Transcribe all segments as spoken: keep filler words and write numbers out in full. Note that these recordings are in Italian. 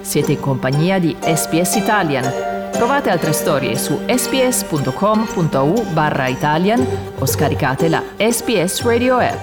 Siete in compagnia di S B S Italian. Trovate altre storie su sbs.com.au barra Italian o scaricate la S B S Radio app.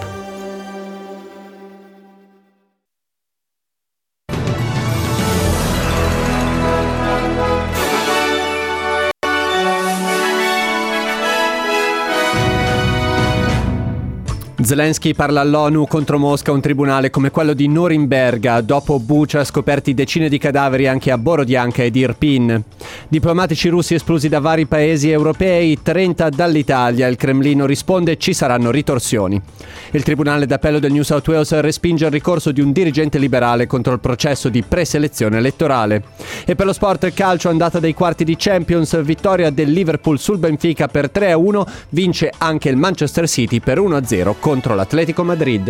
Zelensky parla all'ONU contro Mosca, un tribunale come quello di Norimberga. Dopo Bucha scoperti decine di cadaveri anche a Borodianka ed Irpin. Diplomatici russi espulsi da vari paesi europei, trenta dall'Italia. Il Cremlino risponde: ci saranno ritorsioni. Il tribunale d'appello del New South Wales respinge il ricorso di un dirigente liberale contro il processo di preselezione elettorale. E per lo sport calcio, andata dei quarti di Champions, vittoria del Liverpool sul Benfica per tre a uno, vince anche il Manchester City per uno a zero contro l'Atletico Madrid.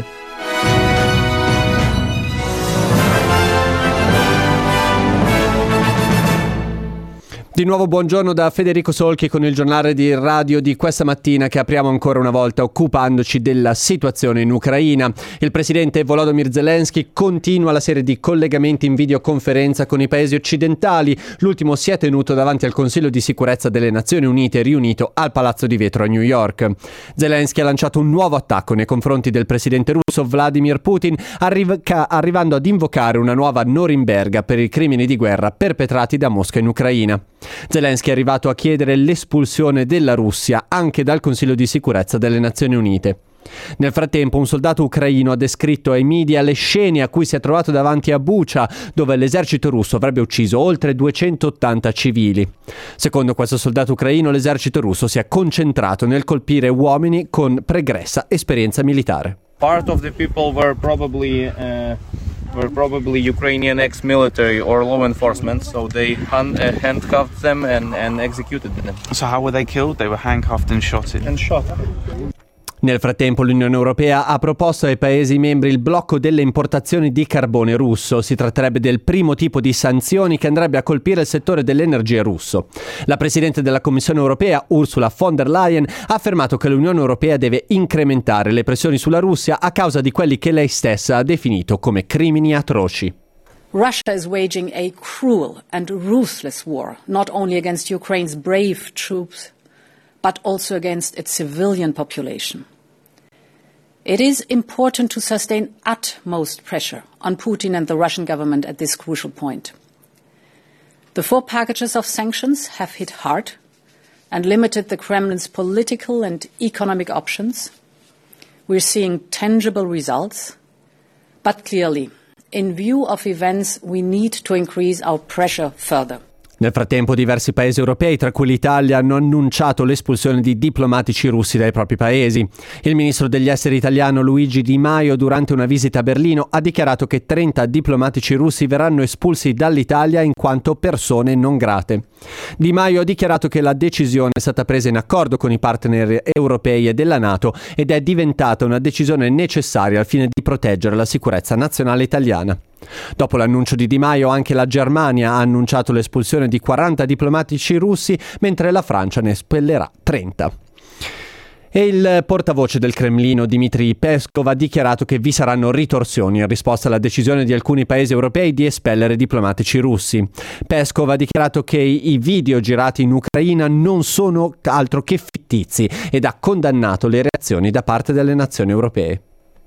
Di nuovo buongiorno da Federico Solchi con il giornale di radio di questa mattina, che apriamo ancora una volta occupandoci della situazione in Ucraina. Il presidente Volodymyr Zelensky continua la serie di collegamenti in videoconferenza con i paesi occidentali. L'ultimo si è tenuto davanti al Consiglio di sicurezza delle Nazioni Unite riunito al Palazzo di Vetro a New York. Zelensky ha lanciato un nuovo attacco nei confronti del presidente russo Vladimir Putin, arri- arrivando ad invocare una nuova Norimberga per i crimini di guerra perpetrati da Mosca in Ucraina. Zelensky è arrivato a chiedere l'espulsione della Russia anche dal Consiglio di sicurezza delle Nazioni Unite. Nel frattempo, un soldato ucraino ha descritto ai media le scene a cui si è trovato davanti a Bucha, dove l'esercito russo avrebbe ucciso oltre duecentottanta civili. Secondo questo soldato ucraino, l'esercito russo si è concentrato nel colpire uomini con pregressa esperienza militare. Part of the people were probably uh... were probably Ukrainian ex-military or law enforcement, so they hun- uh, handcuffed them and, and executed them. So how were they killed? They were handcuffed and shot. And shot. Nel frattempo l'Unione Europea ha proposto ai Paesi membri il blocco delle importazioni di carbone russo. Si tratterebbe del primo tipo di sanzioni che andrebbe a colpire il settore dell'energia russo. La Presidente della Commissione Europea, Ursula von der Leyen, ha affermato che l'Unione Europea deve incrementare le pressioni sulla Russia a causa di quelli che lei stessa ha definito come crimini atroci. Russia is waging a cruel and ruthless war, not only against Ukraine's brave troops, but also against its civilian population. It is important to sustain utmost pressure on Putin and the Russian government at this crucial point. The four packages of sanctions have hit hard and limited the Kremlin's political and economic options. We're seeing tangible results, but clearly, in view of events, we need to increase our pressure further. Nel frattempo diversi paesi europei, tra cui l'Italia, hanno annunciato l'espulsione di diplomatici russi dai propri paesi. Il ministro degli esteri italiano Luigi Di Maio, durante una visita a Berlino, ha dichiarato che trenta diplomatici russi verranno espulsi dall'Italia in quanto persone non grate. Di Maio ha dichiarato che la decisione è stata presa in accordo con i partner europei e della NATO ed è diventata una decisione necessaria al fine di proteggere la sicurezza nazionale italiana. Dopo l'annuncio di Di Maio, anche la Germania ha annunciato l'espulsione di quaranta diplomatici russi, mentre la Francia ne espellerà trenta. E il portavoce del Cremlino, Dmitry Peskov, ha dichiarato che vi saranno ritorsioni in risposta alla decisione di alcuni paesi europei di espellere diplomatici russi. Peskov ha dichiarato che i video girati in Ucraina non sono altro che fittizi ed ha condannato le reazioni da parte delle nazioni europee.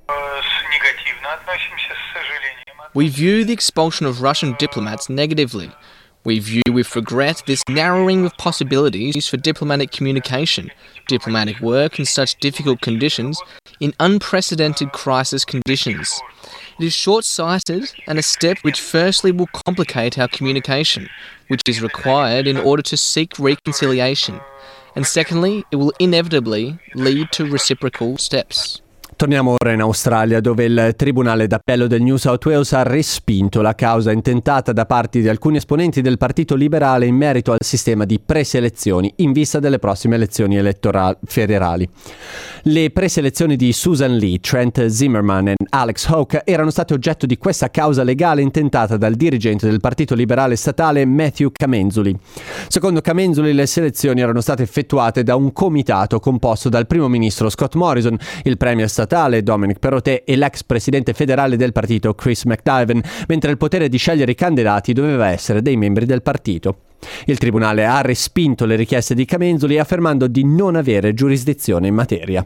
We view the expulsion of Russian diplomats negatively. We view with regret this narrowing of possibilities for diplomatic communication, diplomatic work in such difficult conditions, in unprecedented crisis conditions. It is short-sighted and a step which firstly will complicate our communication, which is required in order to seek reconciliation, and secondly, it will inevitably lead to reciprocal steps. Torniamo ora in Australia, dove il Tribunale d'Appello del New South Wales ha respinto la causa intentata da parte di alcuni esponenti del Partito Liberale in merito al sistema di preselezioni in vista delle prossime elezioni elettorali federali. Le preselezioni di Susan Lee, Trent Zimmerman e Alex Hawke erano state oggetto di questa causa legale intentata dal dirigente del Partito Liberale statale Matthew Kamenzuli. Secondo Kamenzuli, le selezioni erano state effettuate da un comitato composto dal primo ministro Scott Morrison, il premier statale statale Dominic Perrottet e l'ex presidente federale del partito Chris McDiven, mentre il potere di scegliere i candidati doveva essere dei membri del partito. Il tribunale ha respinto le richieste di Camenzoli affermando di non avere giurisdizione in materia.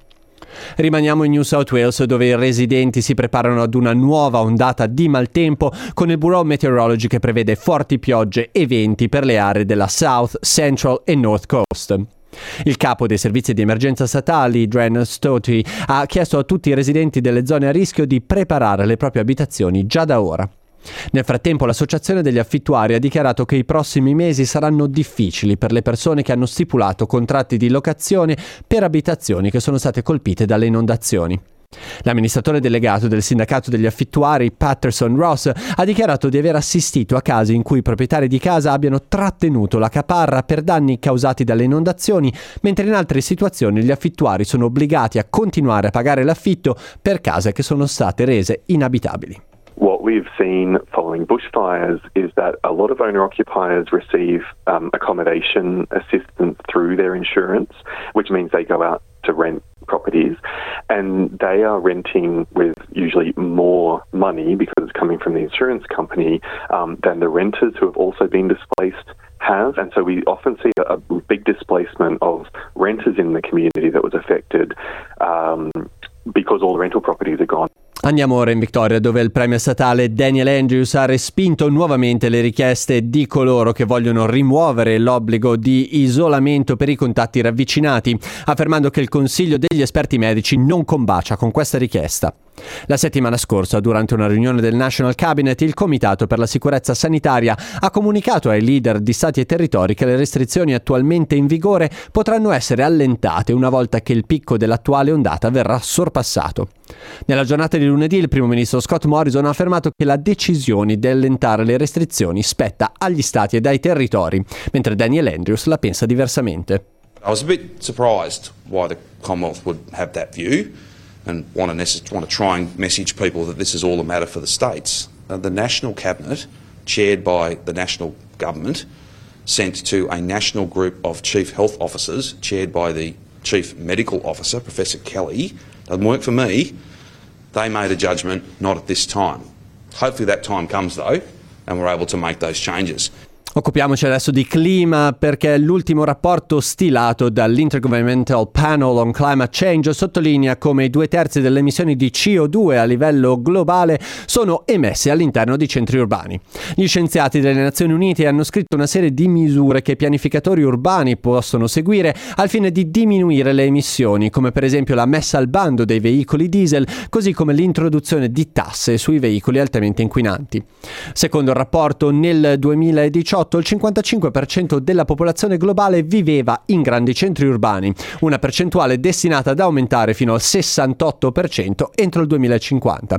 Rimaniamo in New South Wales, dove i residenti si preparano ad una nuova ondata di maltempo, con il Bureau Meteorology che prevede forti piogge e venti per le aree della South, Central e North Coast. Il capo dei servizi di emergenza statali, Dren Stoti, ha chiesto a tutti i residenti delle zone a rischio di preparare le proprie abitazioni già da ora. Nel frattempo l'associazione degli affittuari ha dichiarato che i prossimi mesi saranno difficili per le persone che hanno stipulato contratti di locazione per abitazioni che sono state colpite dalle inondazioni. L'amministratore delegato del sindacato degli affittuari, Patterson Ross, ha dichiarato di aver assistito a casi in cui i proprietari di casa abbiano trattenuto la caparra per danni causati dalle inondazioni, mentre in altre situazioni gli affittuari sono obbligati a continuare a pagare l'affitto per case che sono state rese inabitabili. What we've seen following bushfires is that a lot of owner-occupiers receive um, accommodation assistance through their insurance, which means they go out to rent properties, and they are renting with usually more money because it's coming from the insurance company um, than the renters who have also been displaced have. And so we often see a, a big displacement of renters in the community that was affected um, because all the rental properties are gone. Andiamo ora in Victoria, dove il premier statale Daniel Andrews ha respinto nuovamente le richieste di coloro che vogliono rimuovere l'obbligo di isolamento per i contatti ravvicinati, affermando che il Consiglio degli esperti medici non combacia con questa richiesta. La settimana scorsa, durante una riunione del National Cabinet, il Comitato per la Sicurezza Sanitaria ha comunicato ai leader di stati e territori che le restrizioni attualmente in vigore potranno essere allentate una volta che il picco dell'attuale ondata verrà sorpassato. Nella giornata di lunedì il primo ministro Scott Morrison ha affermato che la decisione di allentare le restrizioni spetta agli stati e ai territori, mentre Daniel Andrews la pensa diversamente. I was a bit surprised why the Commonwealth would have that view and want to, necess- want to try and message people that this is all a matter for the states. Uh, the National Cabinet, chaired by the National Government, sent to a national group of Chief Health Officers, chaired by the Chief Medical Officer, Professor Kelly. Doesn't work for me. They made a judgment not at this time. Hopefully that time comes though, and we're able to make those changes. Occupiamoci adesso di clima, perché l'ultimo rapporto stilato dall'Intergovernmental Panel on Climate Change sottolinea come i due terzi delle emissioni di C O due a livello globale sono emesse all'interno di centri urbani. Gli scienziati delle Nazioni Unite hanno scritto una serie di misure che i pianificatori urbani possono seguire al fine di diminuire le emissioni, come per esempio la messa al bando dei veicoli diesel, così come l'introduzione di tasse sui veicoli altamente inquinanti. Secondo il rapporto, nel duemiladiciotto il cinquantacinque per cento della popolazione globale viveva in grandi centri urbani, una percentuale destinata ad aumentare fino al sessantotto per cento entro il duemilacinquanta.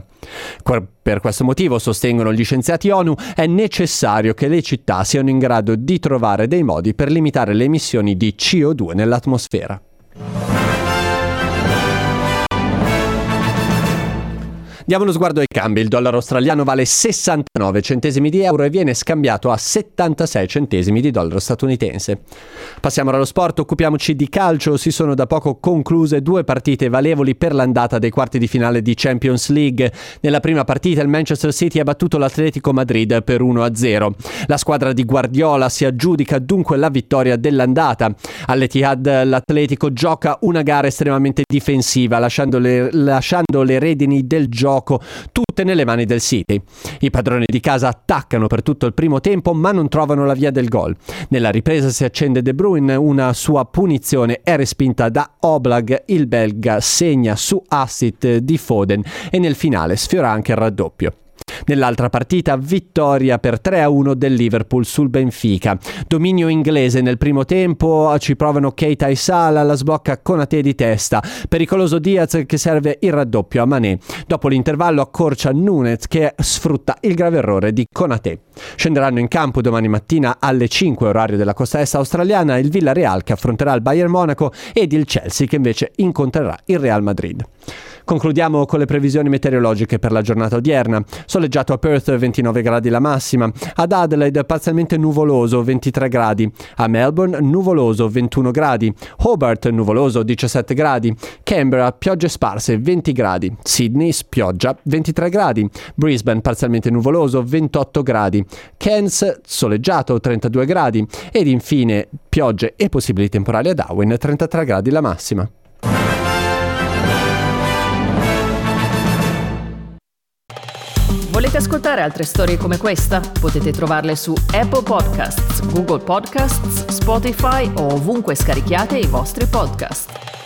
Per questo motivo, sostengono gli scienziati ONU, è necessario che le città siano in grado di trovare dei modi per limitare le emissioni di C O due nell'atmosfera. Diamo uno sguardo ai cambi. Il dollaro australiano vale sessantanove centesimi di euro e viene scambiato a settantasei centesimi di dollaro statunitense. Passiamo ora allo sport, occupiamoci di calcio. Si sono da poco concluse due partite valevoli per l'andata dei quarti di finale di Champions League. Nella prima partita il Manchester City ha battuto l'Atletico Madrid per uno a zero. La squadra di Guardiola si aggiudica dunque la vittoria dell'andata. All'Etihad l'Atletico gioca una gara estremamente difensiva, lasciando le, lasciando le redini del gioco tutte nelle mani del City. I padroni di casa attaccano per tutto il primo tempo, ma non trovano la via del gol. Nella ripresa si accende De Bruyne, una sua punizione è respinta da Oblak, il belga segna su assist di Foden e nel finale sfiora anche il raddoppio. Nell'altra partita, vittoria per tre a uno del Liverpool sul Benfica. Dominio inglese nel primo tempo, ci provano Keita e Salah, la sblocca Konaté di testa. Pericoloso Diaz che serve il raddoppio a Mané. Dopo l'intervallo accorcia Núñez che sfrutta il grave errore di Konaté. Scenderanno in campo domani mattina alle cinque orario della costa est australiana il Villarreal che affronterà il Bayern Monaco ed il Chelsea che invece incontrerà il Real Madrid. Concludiamo con le previsioni meteorologiche per la giornata odierna. Soleggiato a Perth, ventinove gradi la massima. Ad Adelaide parzialmente nuvoloso, ventitré gradi. A Melbourne nuvoloso, ventuno gradi. Hobart nuvoloso, diciassette gradi. Canberra piogge sparse, venti gradi. Sydney spioggia, ventitré gradi. Brisbane parzialmente nuvoloso, ventotto gradi. Cairns soleggiato, trentadue gradi. Ed infine piogge e possibili temporali a Darwin, trentatré gradi la massima. Volete ascoltare altre storie come questa? Potete trovarle su Apple Podcasts, Google Podcasts, Spotify o ovunque scarichiate i vostri podcast.